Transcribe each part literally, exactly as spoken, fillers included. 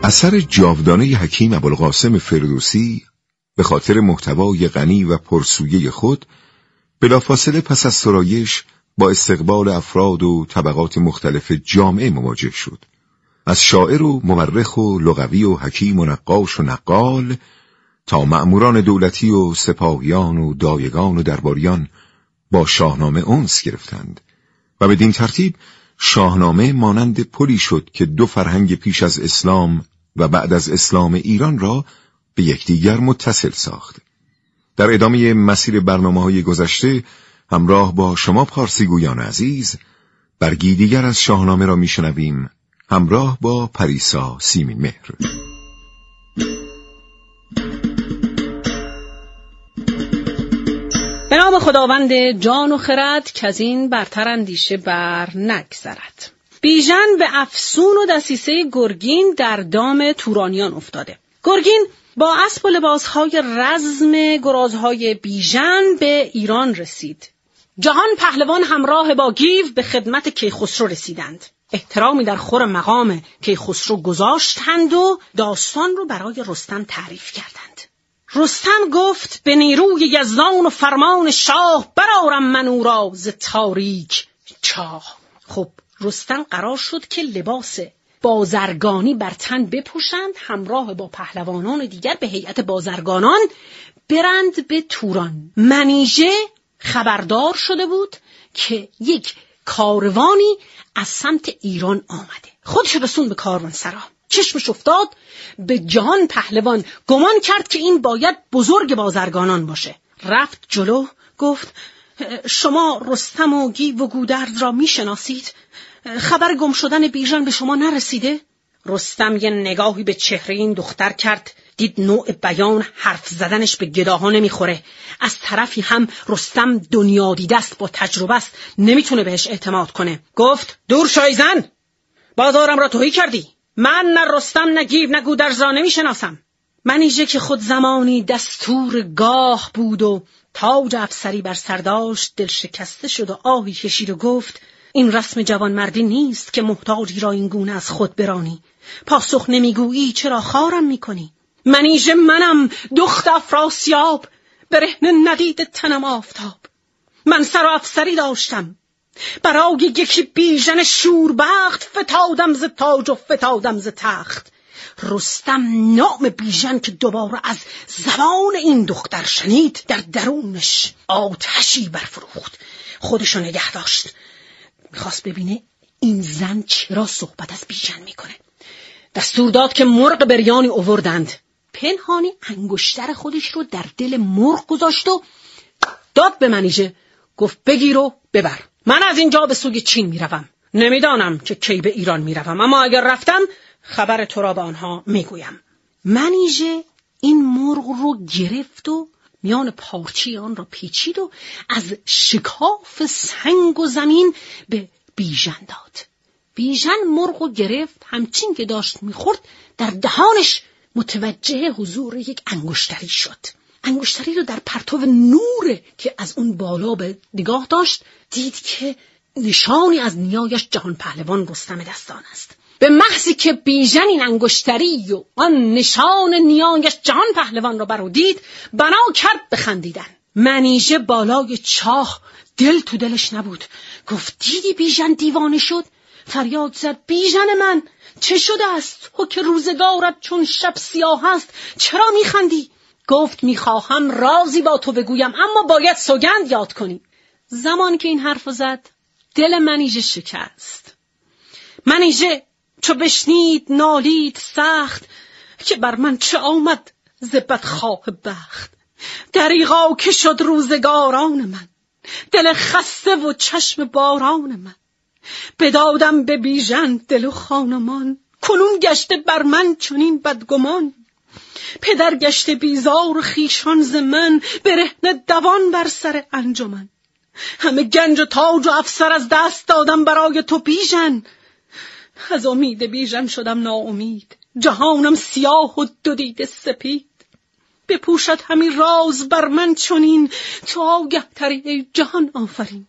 اثر جاودانه حکیم ابوالقاسم فردوسی به خاطر محتوای غنی و پرسویه خود بلافاصله پس از سرایش با استقبال افراد و طبقات مختلف جامعه مواجه شد. از شاعر و مورخ و لغوی و حکیم و نقاش و نقال تا مأموران دولتی و سپاهیان و دایگان و درباریان با شاهنامه انس گرفتند و بدین ترتیب شاهنامه مانند پلی شد که دو فرهنگ پیش از اسلام و بعد از اسلام ایران را به یکدیگر متصل ساخت. در ادامه مسیر برنامه‌های گذشته همراه با شما پارسیگویان عزیز برگی دیگر از شاهنامه را میشنویم همراه با پریسا سیمین مهر. به نام خداوند جان و خرد که از این برتر اندیشه بر نگذرد. بیژن به افسون و دسیسه گرگین در دام تورانیان افتاده. گرگین با اسب و لباسهای رزم گرازهای بیژن به ایران رسید. جهان پهلوان همراه با گیو به خدمت کیخسرو رسیدند. احترامی در خور مقام کیخسرو گذاشتند و داستان رو برای رستم تعریف کردند. رستم گفت به نیروی یزدان و فرمان شاه برآرم من او را ز تاریک چاه. خب رستم قرار شد که لباس بازرگانی بر تن بپوشند، همراه با پهلوانان دیگر به هیئت بازرگانان برند به توران. منیژه خبردار شده بود که یک کاروانی از سمت ایران آمده. خودش رسون به کاروانسرا. چشمش افتاد به جهان پهلوان، گمان کرد که این باید بزرگ بازرگانان باشه. رفت جلو، گفت شما رستم و گیو و گودرز را میشناسید؟ خبر گم شدن بیژن به شما نرسیده؟ رستم یه نگاهی به چهره این دختر کرد، دید نوع بیان حرف زدنش به گداها نمیخوره. از طرفی هم رستم دنیا دیده است، با تجربه است، نمیتونه بهش اعتماد کنه. گفت دور شای زن، بازارم را تهی کردی. من نه رستم نه گیو نه گودرز را نمیشناسم. منیژه که خود زمانی دستور گاه بود و تاج افسری بر سر داشت دل شکسته شد و آهی کشید و گفت این رسم جوان مردی نیست که محتاجی را این گونه از خود برانی. پاسخ نمیگویی چرا خارم میکنی؟ منیژه منم، دخت افراسیاب، برهنه ندید تنم آفتاب. من سر و افسری داشتم، برای یکی بیژن شوربخت فتادم ز تاج و فتادم ز تخت. رستم نام بیژن که دوباره از زبان این دختر شنید در درونش آتشی برفروخت. خودشو نگه داشت، میخواست ببینه این زن چرا صحبت از بیژن میکنه. دستور داد که مرغ بریانی آوردند. پنهانی انگشتر خودش رو در دل مرغ گذاشت و داد به منیژه. گفت بگیر و ببر. من از اینجا به سوی چین میروم. نمیدانم که کی به ایران میروم، اما اگر رفتم خبر تو را به آنها میگویم. منیژه این مرغ رو گرفت و میان پارچی آن را پیچید و از شکاف سنگ و زمین به بیژن داد. بیژن مرغ رو گرفت، همچین که داشت میخورد در دهانش متوجه حضور یک انگشتری شد. انگشتری رو در پرتو نور که از اون بالا به نگاه داشت دید که نشانی از نیایش جهان پهلوان رستم دستان است. به محضی که بیژن این انگشتری و آن نشان نیایش جهان پهلوان را برو دید، بنا کرد بخندیدن. منیژه بالای چاه دل تو دلش نبود. گفت دیدی بیژن دیوانه شد؟ فریاد زد بیژن من چه شده است؟ تو که روزگارت چون شب سیاه است چرا میخندی؟ گفت میخواهم رازی با تو بگویم، اما باید سوگند یاد کنی. زمان که این حرف زد دل منیژه شکست. منیژه چو بشنید نالید سخت که بر من چه آمد ز بدخواه بخت. دریغا که شد روزگاران من، دل خسته و چشم باران من. بدادم به بیژن دل و خانمان، کنون گشته بر من چنین بدگمان. پدر گشته بیزار خویشان ز من، برهنه دوان بر سر انجمن. همه گنج و تاج و افسر از دست دادم برای تو بیژن. از امید بیژن شدم ناامید، جهانم سیاه و دو دیده سپید. بپوشد همین راز بر من چنین، تو آگه تری ای جهان آفرین.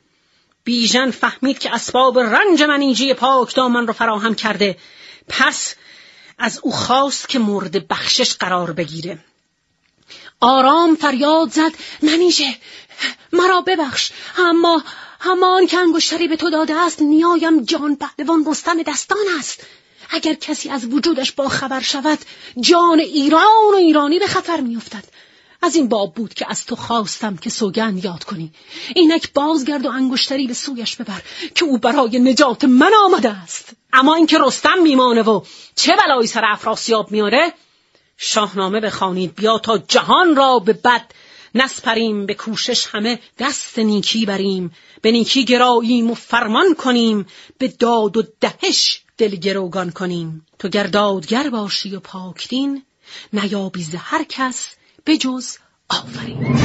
بیژن فهمید که اسباب رنج منیژه پاک دامن رو فراهم کرده، پس از او خواست که مورد بخشش قرار بگیره. آرام فریاد زد: منیژه، مرا ببخش، اما همان که انگشتری به تو داده است نیایم جان پهلوان رستم دستان است. اگر کسی از وجودش با خبر شود جان ایران و ایرانی به خطر می افتد. از این باب بود که از تو خواستم که سوگند یاد کنی. اینک بازگرد و انگشتری به سویش ببر که او برای نجات من آمده است. اما اینکه رستم میمانه و چه بلایی سر افراسیاب میاره، شاهنامه بخوانید بیا تا جهان را به بد نسپریم، به کوشش همه دست نیکی بریم، به نیکی گراییم و فرمان کنیم، به داد و دهش دل گروگان کنیم. تو گر دادگر باشی و پاکدین، نیابی ز هر کس به جز آفرین.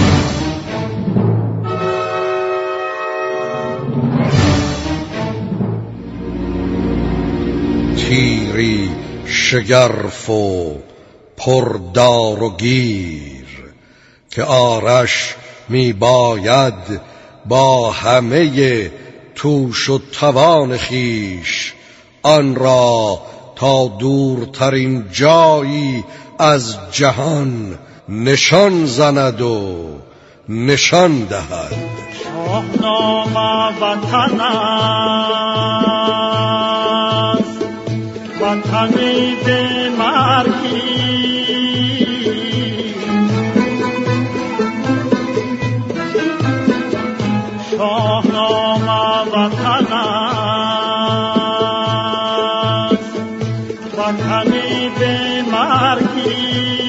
تیری شگرف و پردار و گیر، که آرش می باید با همه توش و توان خیش، آن را تا دورترین جایی از جهان نشان زند و نشان دهد. شاهنامه وطن است، وطنی به مرگی، شاهنامه وطن است، وطنی به مرگی.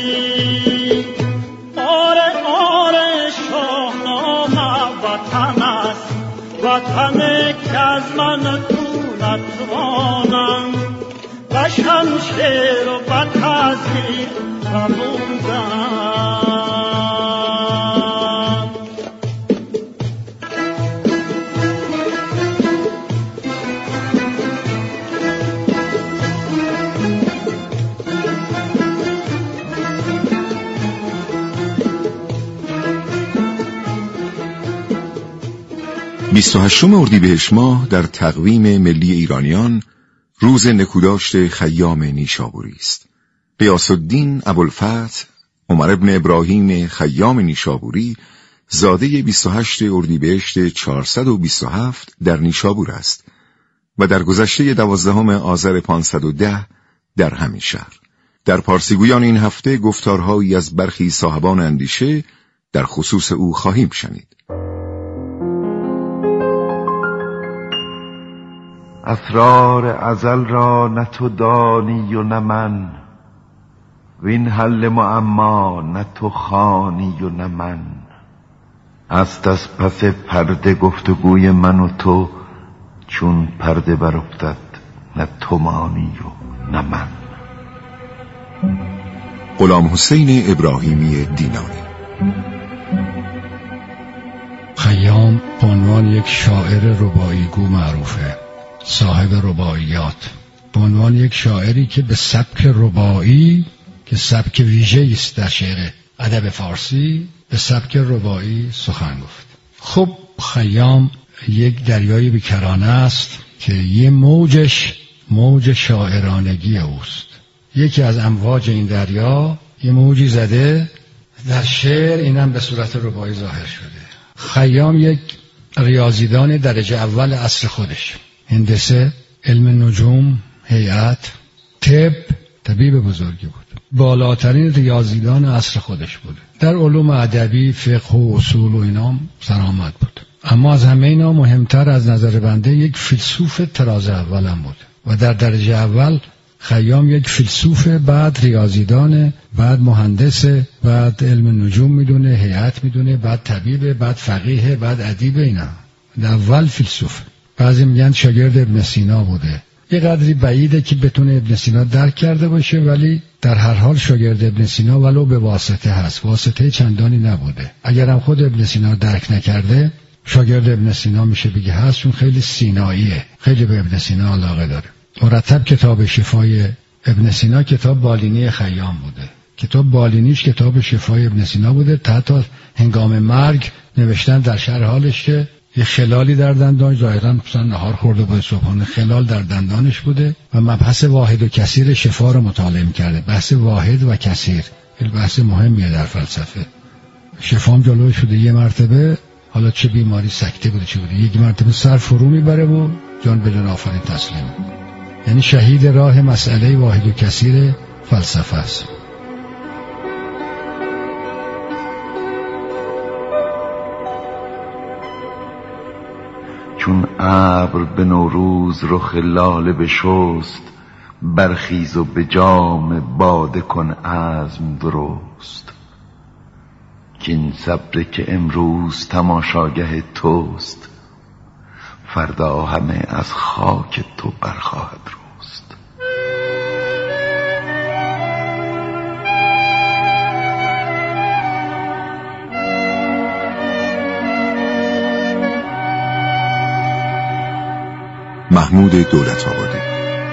وطن که از من تو نتوانم، و شمشیر و و تزییر نبودم. بیست و هشتم اردیبهشت ماه در تقویم ملی ایرانیان روز نکوداشت خیام نیشابوری است. غیاث الدین ابوالفتح عمر بن ابراهیم خیام نیشابوری زاده بیست و هشتم اردیبهشت چهارصد و بیست و هفت در نیشابور است و در گذشته دوازدهم آذر پانصد و ده در همین شهر. در پارسیگویان این هفته گفتارهایی از برخی صاحبان اندیشه در خصوص او خواهیم شنید. اسرار ازل را نه تو دانی و نه من، وین حل معما نه تو خوانی و نه من. است از پس پرده گفتگوی من و تو، چون پرده برافتد نه تو مانی و نه من. غلام حسین ابراهیمی دینانی. خیام به عنوان یک شاعر رباعیگو معروفه، صاحب رباعیات، به عنوان یک شاعری که به سبک رباعی که سبک ویژه‌ای است در شعر ادب فارسی، به سبک رباعی سخن گفت. خب خیام یک دریای بیکرانه است که یه موجش موج شاعرانگی اوست. یکی از امواج این دریا یه موجی زده در شعر، اینم به صورت رباعی ظاهر شده. خیام یک ریاضیدان درجه اول عصر خودش، هندسه، علم نجوم، هیئت، طب، طبیب بزرگی بود، بالاترین ریاضیدان عصر خودش بود. در علوم ادبی، فقه و اصول و اینام سرآمد بود. اما از همه اینا مهمتر از نظر بنده یک فیلسوف طراز اولم بود و در درجه اول خیام یک فیلسوف، بعد ریاضیدان، بعد مهندس، بعد علم نجوم میدونه، هیئت میدونه، بعد طبیب، بعد فقیه، بعد ادیب. اینا اول فیلسوف. بعضی میگن شاگرد ابن سینا بوده. یه قدری بعیده که بتونه ابن سینا درک کرده باشه، ولی در هر حال شاگرد ابن سینا ولو به واسطه هست، واسطه چندانی نبوده. اگرم خود ابن سینا درک نکرده، شاگرد ابن سینا میشه بگه هست، چون خیلی سیناییه، خیلی به ابن سینا علاقه داره. مرتب کتاب شفای ابن سینا کتاب بالینی خیام بوده. کتاب بالینیش کتاب شفای ابن سینا بوده. تا تا هنگام مرگ نوشتن در شرح حالش که یه خلالی در دندان، ظاهراً مثلا نهار خورده بود صبحانه، خلال در دندانش بوده و مبحث واحد و کثیر شفا رو مطالعه کرده. بحث واحد و کثیر این بحث مهمیه در فلسفه. شفام جلوی شده یه مرتبه، حالا چه بیماری سکته بوده چه بوده، یک مرتبه سر فرو میبره و جان به جان آفرین تسلیم. یعنی شهید راه مسئله واحد و کثیر فلسفه است. چون ابر به نوروز رخ لاله بشست، برخیز و به جام باده کن عزم درست. کین صبر که امروز تماشاگه توست، فردا همه از خاک تو برخواهد رست. محمود دولت‌آبادی.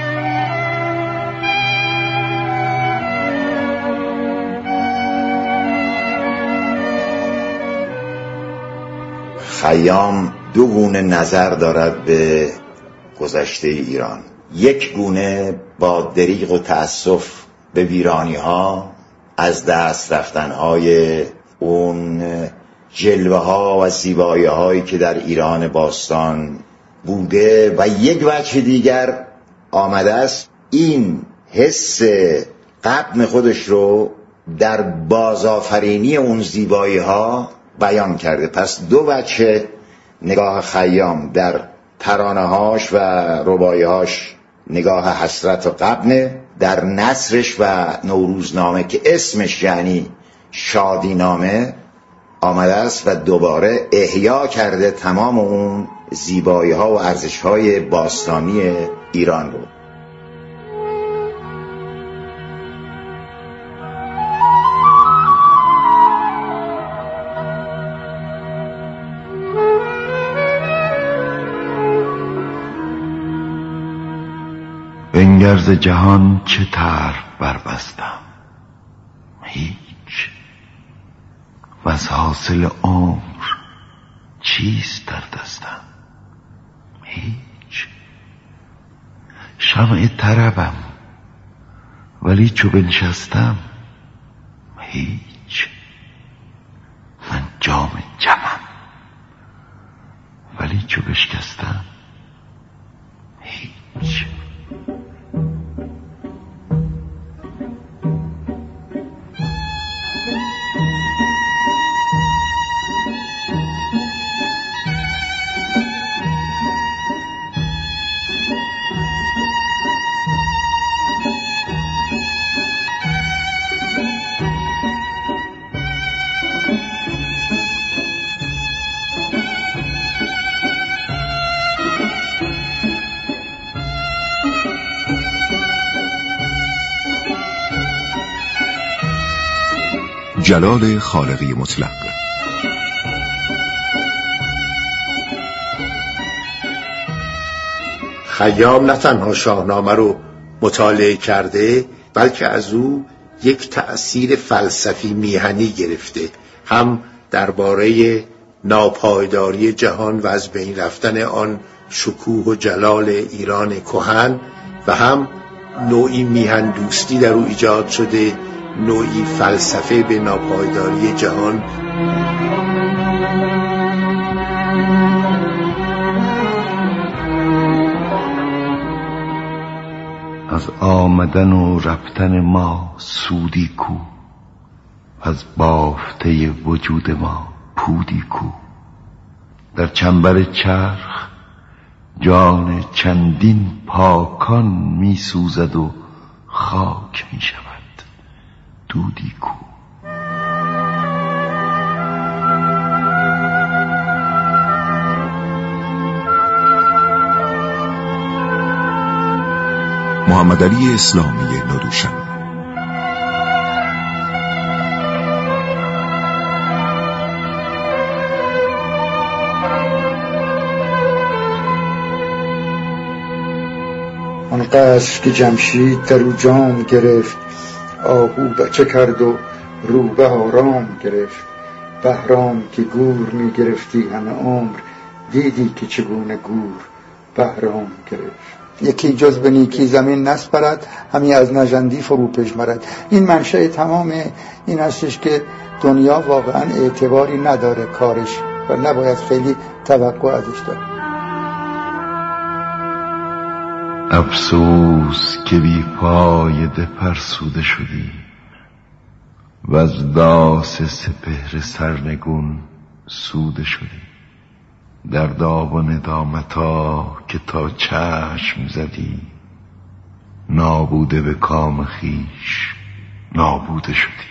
خیام دو گونه نظر دارد به گذشته ایران. یک گونه با دریغ و تأسف به ویرانی ها، از دست رفتن های اون جلوه ها و زیبایی هایی که در ایران باستان بوده، و یک وجه دیگر آمده است این حس غبن خودش رو در بازآفرینی اون زیبایی ها بیان کرده. پس دو وجه نگاه خیام در ترانه‌هاش و رباعی‌هاش نگاه حسرت و غبنه، در نثرش و نوروزنامه که اسمش یعنی شادینامه آمده است و دوباره احیا کرده تمام اون زیبایی‌ها و ارزش‌های باستانی ایران رو. بنگر ز جهان چه طرف بربستم، هیچ. وز حاصل عمر چیست در دستم، هیچ. شمع طربم ولی چو بنشستم، هیچ. من جام جمم ولی چو بشکستم، هیچ. جلال خالقی مطلق. خیام نه تنها شاهنامه رو مطالعه کرده، بلکه از او یک تأثیر فلسفی میهنی گرفته، هم درباره ناپایداری جهان و از بین رفتن آن شکوه و جلال ایران کهن، و هم نوعی میهن دوستی در او ایجاد شده، نوعی فلسفه به ناپایداری جهان. از آمدن و رفتن ما سودی کو، از بافته وجود ما پودی کو. در چنبر چرخ جان چندین پاکان می سوزد و خاک می شود دودی کو. محمدعلی اسلامی ندوشم. آن قصر که جمشید در او جام گرفت، آهو بچه کرد و روبه آرام گرفت. بهرام که گور می گرفتی همه عمر، دیدی که چگونه گور بهرام گرفت. یکی جز به نیکی زمین نسپرد، همی از نژندی فرو پژمرد. این منشأ تمام این هستش که دنیا واقعا اعتباری نداره کارش و نباید خیلی توقع ازش داره. افسوس که بی پایده فرسوده شدی و از داس سپهر سرنگون سوده شدی. در داو و ندامتا که تا چشم زدی، نابوده به کام خیش نابوده شدی.